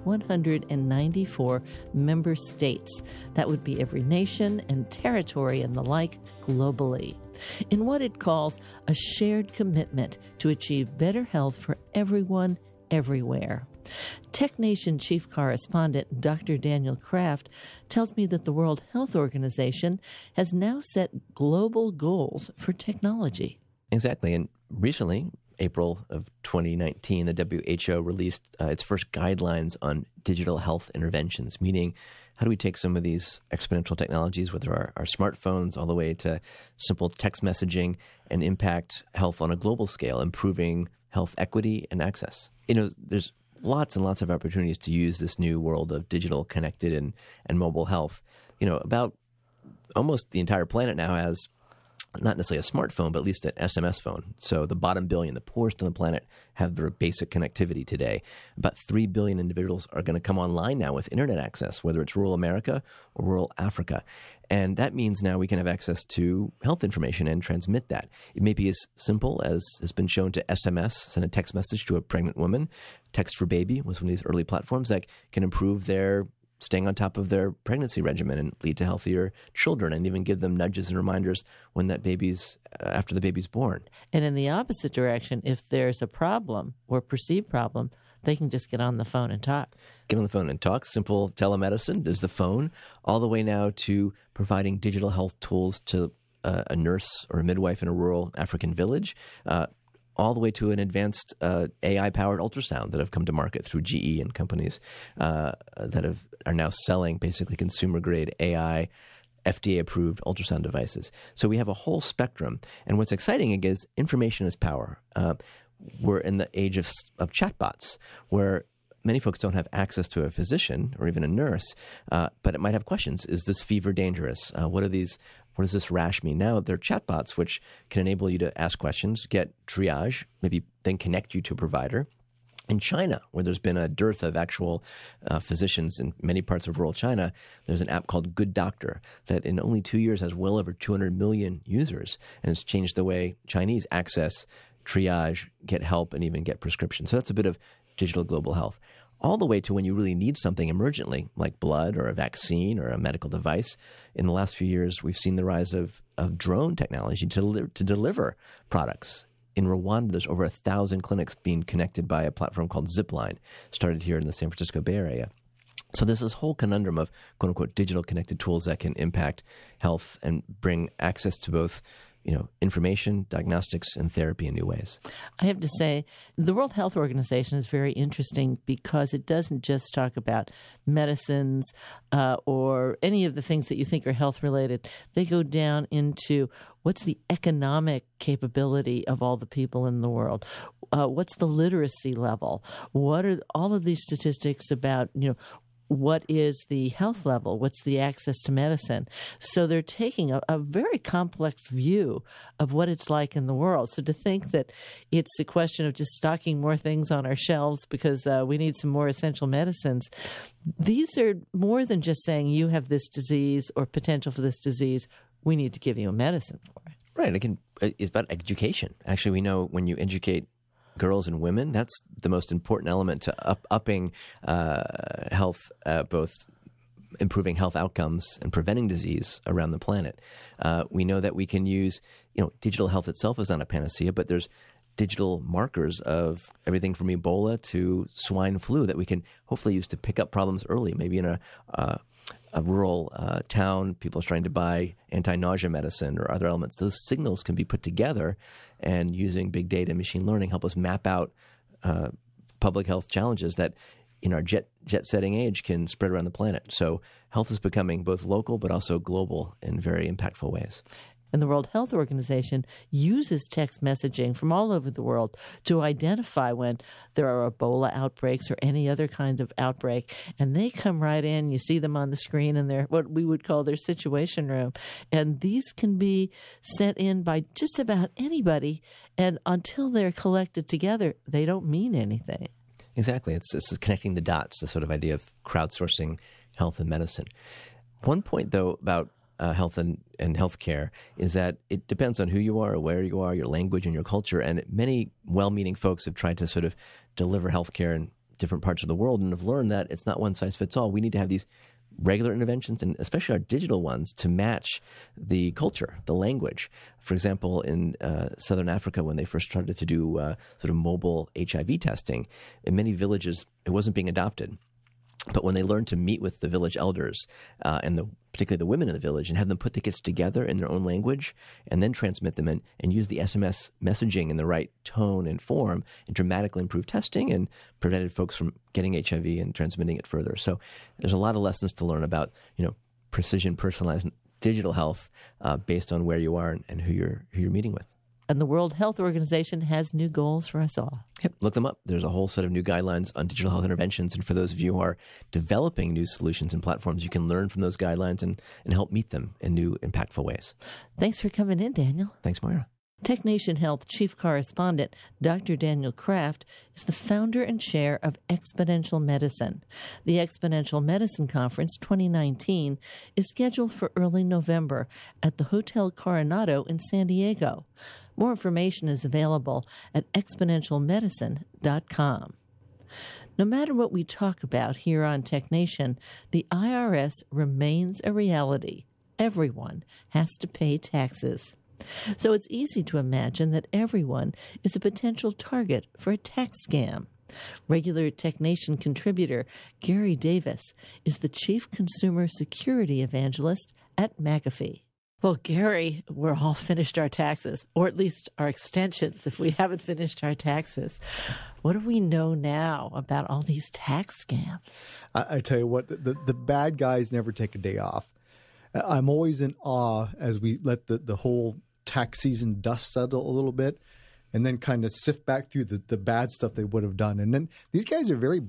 194 member states. That would be every nation and territory and the like globally, in what it calls a shared commitment to achieve better health for everyone, everywhere. TechNation chief correspondent Dr. Daniel Kraft tells me that the World Health Organization has now set global goals for technology. Exactly. And recently, April of 2019, the WHO released its first guidelines on digital health interventions, meaning how do we take some of these exponential technologies, whether our smartphones all the way to simple text messaging, and impact health on a global scale, improving health equity and access. There's lots and lots of opportunities to use this new world of digital, connected, and mobile health. About almost the entire planet now has not necessarily a smartphone, but at least an SMS phone. So the bottom billion, the poorest on the planet, have their basic connectivity today. About 3 billion individuals are going to come online now with internet access, whether it's rural America or rural Africa. And that means now we can have access to health information and transmit that. It may be as simple as has been shown to SMS, send a text message to a pregnant woman. Text for Baby was one of these early platforms that can improve their staying on top of their pregnancy regimen and lead to healthier children, and even give them nudges and reminders when that baby's after the baby's born. And in the opposite direction, if there's a problem or perceived problem, they can just get on the phone and talk. Get on the phone and talk. Simple telemedicine. There's the phone, all the way now to providing digital health tools to a nurse or a midwife in a rural African village, all the way to an advanced AI-powered ultrasound that have come to market through GE and companies that are now selling basically consumer-grade AI, FDA-approved ultrasound devices. So we have a whole spectrum. And what's exciting is information is power. We're in the age of chatbots, where many folks don't have access to a physician or even a nurse, but it might have questions. Is this fever dangerous? What does this rash mean? Now, there are chatbots which can enable you to ask questions, get triage, maybe then connect you to a provider. In China, where there's been a dearth of actual physicians in many parts of rural China, there's an app called Good Doctor that in only 2 years has well over 200 million users, and it's changed the way Chinese access, triage, get help, and even get prescriptions. So that's a bit of digital global health. All the way to when you really need something emergently, like blood or a vaccine or a medical device. In the last few years, we've seen the rise of drone technology to deliver products. In Rwanda, there's over 1,000 clinics being connected by a platform called Zipline, started here in the San Francisco Bay Area. So there's this whole conundrum of, quote-unquote, digital connected tools that can impact health and bring access to both information, diagnostics, and therapy in new ways. I have to say, the World Health Organization is very interesting because it doesn't just talk about medicines or any of the things that you think are health-related. They go down into what's the economic capability of all the people in the world? What's the literacy level? What are all of these statistics about, what is the health level? What's the access to medicine? So they're taking a very complex view of what it's like in the world. So to think that it's a question of just stocking more things on our shelves because we need some more essential medicines, these are more than just saying you have this disease or potential for this disease. We need to give you a medicine for it. Right. It's about education. Actually, we know when you educate girls and women, that's the most important element to upping health, both improving health outcomes and preventing disease around the planet. We know that we can use, digital health itself is not a panacea, but there's digital markers of everything from Ebola to swine flu that we can hopefully use to pick up problems early, maybe in a rural town, people are trying to buy anti-nausea medicine or other elements. Those signals can be put together and using big data and machine learning help us map out public health challenges that in our jet-setting age can spread around the planet. So health is becoming both local but also global in very impactful ways. And the World Health Organization uses text messaging from all over the world to identify when there are Ebola outbreaks or any other kind of outbreak. And they come right in. You see them on the screen in their what we would call their situation room. And these can be sent in by just about anybody. And until they're collected together, they don't mean anything. Exactly. It's connecting the dots, the sort of idea of crowdsourcing health and medicine. One point, though, about health and healthcare is that it depends on who you are, where you are, your language, and your culture. And many well-meaning folks have tried to sort of deliver healthcare in different parts of the world and have learned that it's not one size fits all. We need to have these regular interventions, and especially our digital ones, to match the culture, the language. For example, in Southern Africa, when they first started to do sort of mobile HIV testing, in many villages, it wasn't being adopted. But when they learned to meet with the village elders and particularly the women in the village and have them put the kits together in their own language and then transmit them and use the SMS messaging in the right tone and form, it dramatically improved testing and prevented folks from getting HIV and transmitting it further. So there's a lot of lessons to learn about, precision, personalized digital health based on where you are and who you're meeting with. And the World Health Organization has new goals for us all. Yep, look them up. There's a whole set of new guidelines on digital health interventions. And for those of you who are developing new solutions and platforms, you can learn from those guidelines and help meet them in new, impactful ways. Thanks for coming in, Daniel. Thanks, Moira. TechNation Health Chief Correspondent Dr. Daniel Kraft is the founder and chair of Exponential Medicine. The Exponential Medicine Conference 2019 is scheduled for early November at the Hotel Coronado in San Diego. More information is available at exponentialmedicine.com. No matter what we talk about here on TechNation, the IRS remains a reality. Everyone has to pay taxes. So it's easy to imagine that everyone is a potential target for a tax scam. Regular TechNation contributor Gary Davis is the Chief Consumer Security Evangelist at McAfee. Well, Gary, we're all finished our taxes, or at least our extensions if we haven't finished our taxes. What do we know now about all these tax scams? I tell you what, the bad guys never take a day off. I'm always in awe as we let the whole tax season dust settle a little bit and then kind of sift back through the bad stuff they would have done. And then these guys are very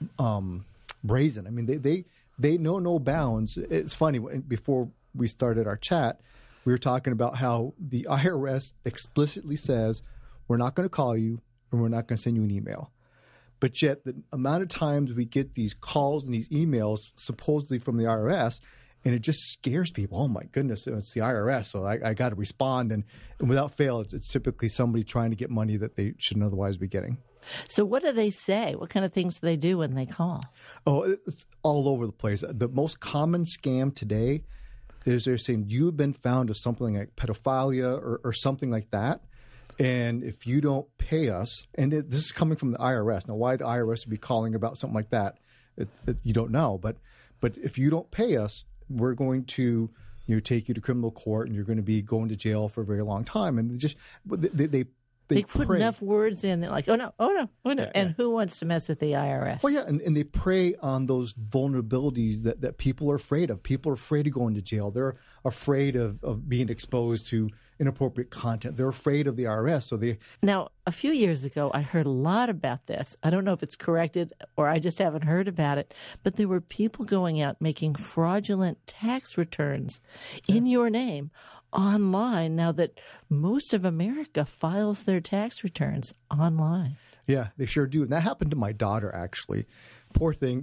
brazen. I mean, they know no bounds. It's funny, before we started our chat, we were talking about how the IRS explicitly says, we're not going to call you and we're not going to send you an email. But yet the amount of times we get these calls and these emails supposedly from the IRS, and it just scares people. Oh, my goodness, it's the IRS, so I got to respond. And without fail, it's typically somebody trying to get money that they shouldn't otherwise be getting. So what do they say? What kind of things do they do when they call? Oh, it's all over the place. The most common scam today is they're saying you have been found of something like pedophilia or something like that. And if you don't pay us, and this is coming from the IRS. Now, why the IRS would be calling about something like that, you don't know. But if you don't pay us, we're going to take you to criminal court, and you're going to be going to jail for a very long time. And they put enough words in. They're like, oh no. Yeah, and who wants to mess with the IRS? Well, yeah, and they prey on those vulnerabilities that people are afraid of. People are afraid of going to jail. They're afraid of being exposed to inappropriate content. They're afraid of the IRS. Now, a few years ago, I heard a lot about this. I don't know if it's corrected or I just haven't heard about it, but there were people going out making fraudulent tax returns in your name online, now that most of America files their tax returns online. Yeah, they sure do. And that happened to my daughter, actually. Poor thing.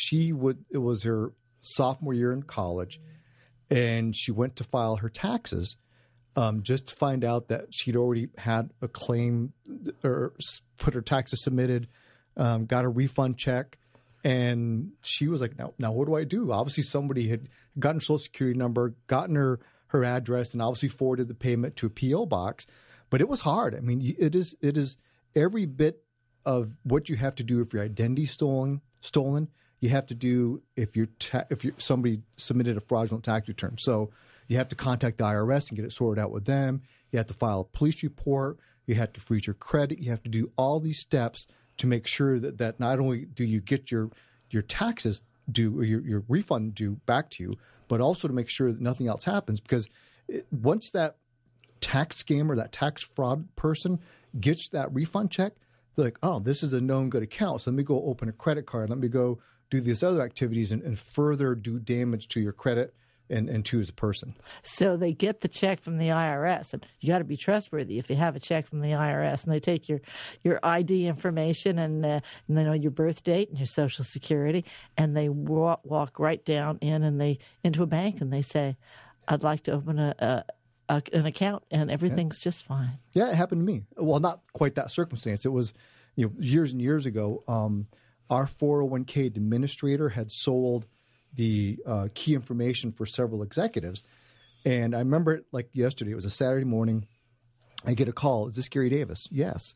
It was her sophomore year in college, and she went to file her taxes just to find out that she'd already had a claim or put her taxes submitted, got a refund check. And she was like, now what do I do? Obviously, somebody had gotten her Social Security number, gotten her address, and obviously forwarded the payment to a P.O. box. But it was hard. I mean, it is every bit of what you have to do if your identity's stolen. You have to do if somebody submitted a fraudulent tax return. So you have to contact the IRS and get it sorted out with them. You have to file a police report. You have to freeze your credit. You have to do all these steps to make sure that not only do you get your taxes due or your refund due back to you, but also to make sure that nothing else happens. Because once that tax scammer, that tax fraud person gets that refund check, they're like, oh, this is a known good account. So let me go open a credit card. Let me go do these other activities and further do damage to your credit and to as a person. So they get the check from the IRS, and you got to be trustworthy if you have a check from the IRS, and they take your ID information and they know your birth date and your Social Security, and they walk right down into a bank and they say, I'd like to open an account, and everything's just fine. Yeah, it happened to me. Well, not quite that circumstance. It was, years and years ago. Our 401k administrator had sold the key information for several executives, and I remember it like yesterday. It was a Saturday morning. I get a call. Is this Gary Davis? Yes.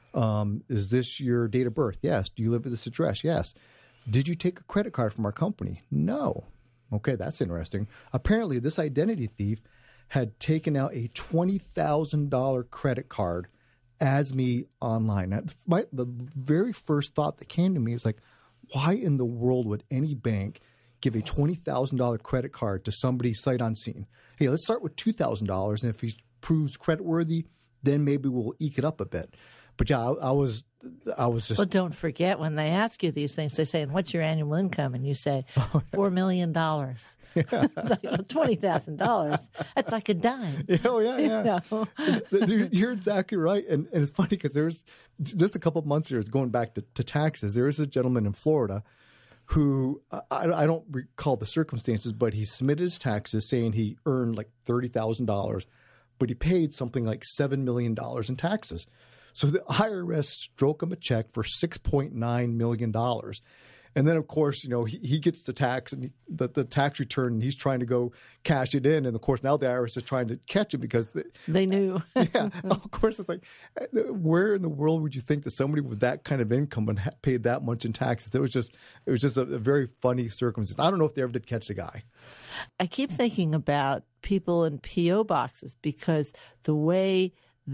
Is this your date of birth? Yes. Do you live at this address? Yes. Did you take a credit card from our company? No. Okay, that's interesting. Apparently, this identity thief had taken out a $20,000 credit card as me online. The very first thought that came to me is like, why in the world would any bank give a $20,000 credit card to somebody sight unseen? Hey, let's start with $2,000, and if he proves creditworthy, then maybe we'll eke it up a bit. But yeah, I was just. Well, don't forget when they ask you these things, they say, "What's your annual income?" And you say, $4 million. It's like $20,000. That's like a dime. Oh yeah. You're exactly right, and it's funny because there's just a couple of months ago, going back to taxes. There was a gentleman in Florida who I don't recall the circumstances, but he submitted his taxes saying he earned like $30,000, but he paid something like $7 million in taxes. So the IRS struck him a check for $6.9 million. And then, of course, he gets the tax and the tax return, and he's trying to go cash it in. And, of course, now the IRS is trying to catch him because they knew. Yeah. Of course, it's like, where in the world would you think that somebody with that kind of income would pay that much in taxes? It was just a very funny circumstance. I don't know if they ever did catch the guy. I keep thinking about people in P.O. boxes because the way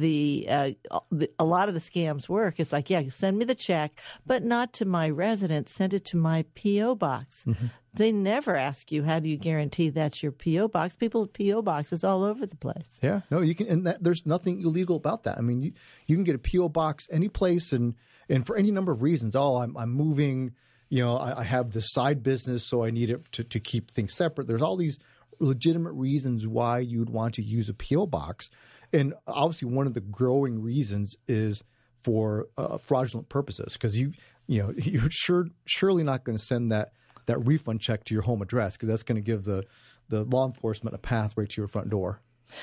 a lot of the scams work is like, yeah, send me the check, but not to my residence. Send it to my P.O. box. Mm-hmm. They never ask you, how do you guarantee that's your P.O. box? People with P.O. boxes all over the place. Yeah, no, you can, and there's nothing illegal about that. I mean, you can get a P.O. box any place, and for any number of reasons. Oh, I'm moving. I have this side business, so I need it to keep things separate. There's all these legitimate reasons why you'd want to use a P.O. box. And obviously, one of the growing reasons is for fraudulent purposes, because you're surely not going to send that refund check to your home address, because that's going to give the law enforcement a pathway to your front door.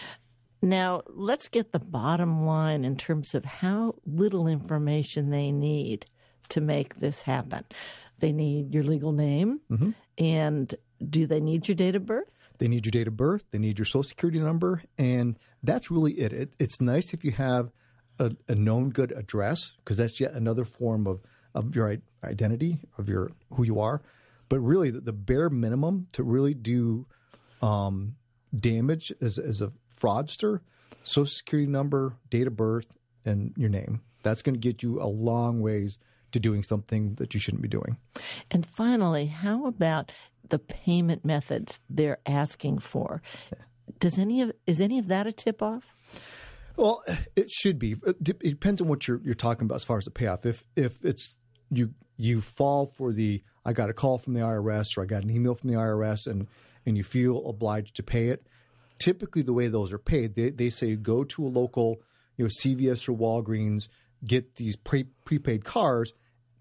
Now, let's get the bottom line in terms of how little information they need to make this happen. They need your legal name, mm-hmm. and do they need your date of birth? They need your date of birth. They need your social security number. And that's really it. It's nice if you have a known good address, because that's yet another form of your identity, of who you are. But really, the bare minimum to really do damage as a fraudster, social security number, date of birth, and your name. That's going to get you a long ways to doing something that you shouldn't be doing. And finally, how about the payment methods they're asking for? Is any of that a tip-off? Well, it should be. It depends on what you're talking about as far as the payoff. If it's you fall for I got a call from the IRS or I got an email from the IRS and you feel obliged to pay it, typically the way those are paid, they say go to a local CVS or Walgreens, get these prepaid cards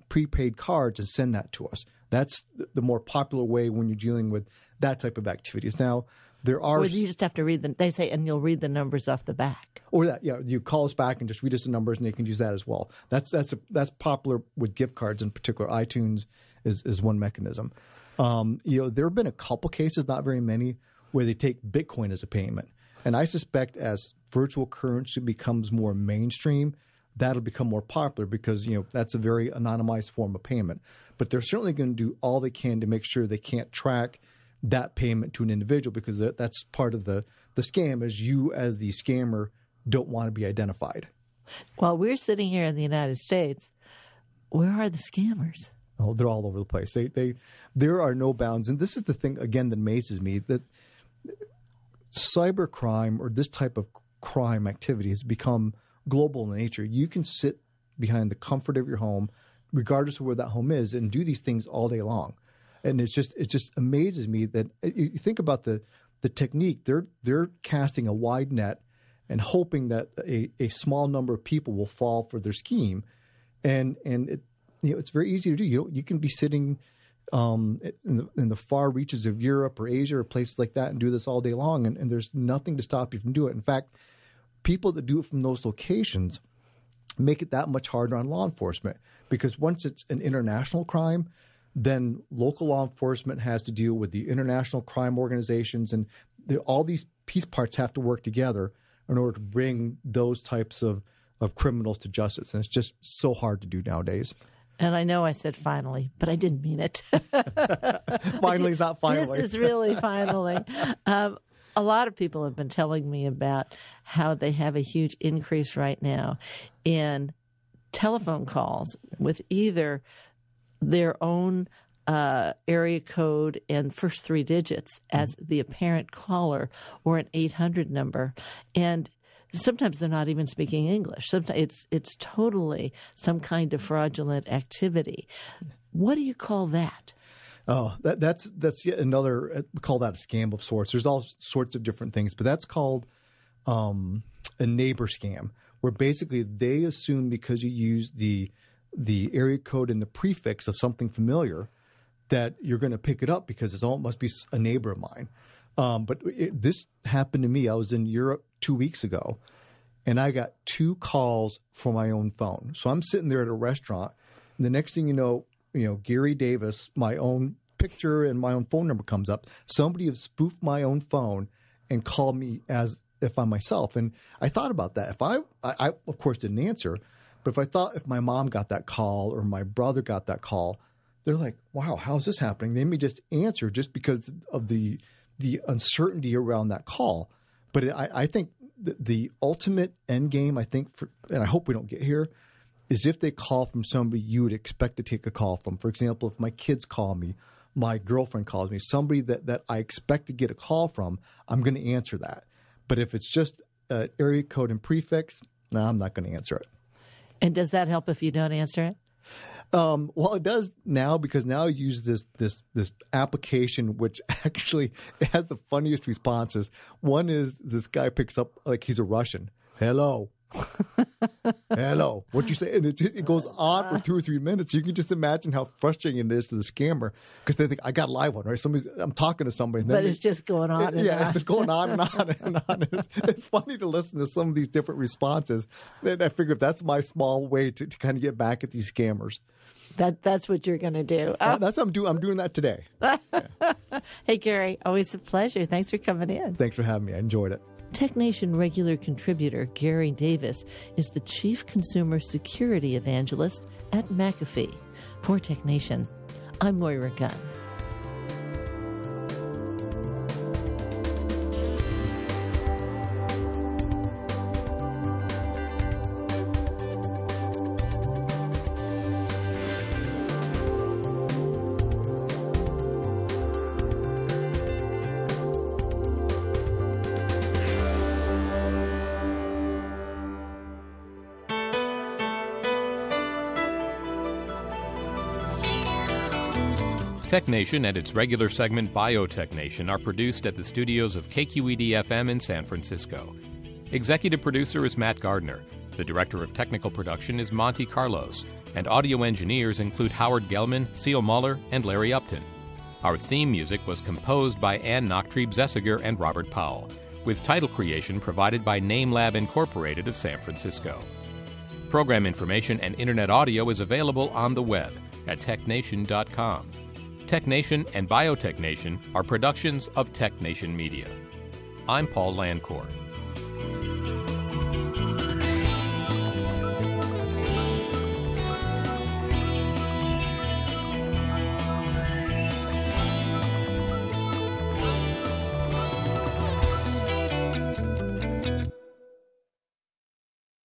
and send that to us. That's the more popular way when you're dealing with that type of activities. Now, there are... Or you just have to read them. They say, and you'll read the numbers off the back. Or that, yeah, you call us back and just read us the numbers, and they can use that as well. That's popular with gift cards in particular. iTunes is one mechanism. There have been a couple cases, not very many, where they take Bitcoin as a payment. And I suspect as virtual currency becomes more mainstream, that'll become more popular because, that's a very anonymized form of payment. But they're certainly going to do all they can to make sure they can't track that payment to an individual, because that's part of the scam, is you as the scammer don't want to be identified. While we're sitting here in the United States, where are the scammers? Oh, they're all over the place. There are no bounds. And this is the thing, again, that amazes me, that cybercrime or this type of crime activity has become global in nature. You can sit behind the comfort of your home, regardless of where that home is, and do these things all day long. And it just amazes me that you think about the technique. They're casting a wide net and hoping that a small number of people will fall for their scheme. And it's very easy to do. You can be sitting in the far reaches of Europe or Asia or places like that and do this all day long, and there's nothing to stop you from doing it. In fact, people that do it from those locations make it that much harder on law enforcement, because once it's an international crime, then local law enforcement has to deal with the international crime organizations, and all these piece parts have to work together in order to bring those types of criminals to justice. And it's just so hard to do nowadays. And I know I said finally, but I didn't mean it. Finally is not finally. This is really finally. A lot of people have been telling me about how they have a huge increase right now in telephone calls with either their own area code and first three digits as the apparent caller or an 800 number. And sometimes they're not even speaking English. Sometimes it's totally some kind of fraudulent activity. What do you call that? Oh, that's yet another. We call that a scam of sorts. There's all sorts of different things, but that's called a neighbor scam, where basically they assume because you use the area code and the prefix of something familiar that you're going to pick it up because it must be a neighbor of mine. But this happened to me. I was in Europe 2 weeks ago, and I got 2 calls from my own phone. So I'm sitting there at a restaurant, and the next thing you know, Gary Davis, my own picture and my own phone number comes up. Somebody has spoofed my own phone and called me as if I'm myself. And I thought about that. If I of course didn't answer, but if my mom got that call or my brother got that call, they're like, wow, how's this happening? They may just answer just because of the uncertainty around that call. But I think the ultimate end game, I think, and I hope we don't get here, is if they call from somebody you would expect to take a call from. For example, if my kids call me, my girlfriend calls me, somebody that I expect to get a call from, I'm going to answer that. But if it's just area code and prefix, no, I'm not going to answer it. And does that help if you don't answer it? Well, it does now, because now I use this application, which actually has the funniest responses. One is this guy picks up like he's a Russian. Hello. Hello. What you say? And it goes on for 2 or 3 minutes. You can just imagine how frustrating it is to the scammer, because they think, I got a live one, right? I'm talking to somebody. And then but it's just going on and on. It's just going on and on and on. It's funny to listen to some of these different responses. Then I figure that's my small way to kind of get back at these scammers. That's what you're going to do. That's what I'm doing. I'm doing that today. Yeah. Hey, Gary, always a pleasure. Thanks for coming in. Thanks for having me. I enjoyed it. TechNation regular contributor Gary Davis is the Chief Consumer Security Evangelist at McAfee. For TechNation, I'm Moira Gunn. TechNation and its regular segment BioTechNation are produced at the studios of KQED-FM in San Francisco. Executive producer is Matt Gardner. The director of technical production is Monty Carlos. And audio engineers include Howard Gelman, Seal Muller, and Larry Upton. Our theme music was composed by Ann Nachtrieb-Zessiger and Robert Powell, with title creation provided by NameLab Incorporated of San Francisco. Program information and internet audio is available on the web at technation.com. TechNation and BioTechNation are productions of TechNation Media. I'm Paul Landcourt.